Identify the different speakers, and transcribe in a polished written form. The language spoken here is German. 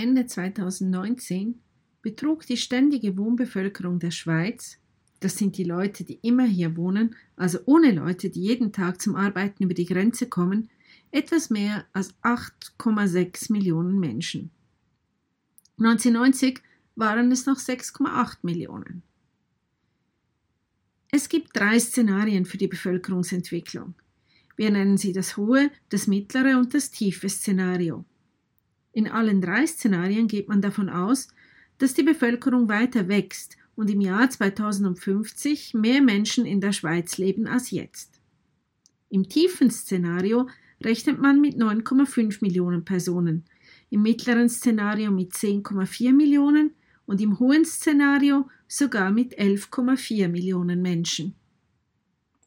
Speaker 1: Ende 2019 betrug die ständige Wohnbevölkerung der Schweiz, das sind die Leute, die immer hier wohnen, also ohne Leute, die jeden Tag zum Arbeiten über die Grenze kommen, etwas mehr als 8,6 Millionen Menschen. 1990 waren es noch 6,8 Millionen. Es gibt 3 Szenarien für die Bevölkerungsentwicklung. Wir nennen sie das hohe, das mittlere und das tiefe Szenario. In allen 3 Szenarien geht man davon aus, dass die Bevölkerung weiter wächst und im Jahr 2050 mehr Menschen in der Schweiz leben als jetzt. Im tiefen Szenario rechnet man mit 9,5 Millionen Personen, im mittleren Szenario mit 10,4 Millionen und im hohen Szenario sogar mit 11,4 Millionen Menschen.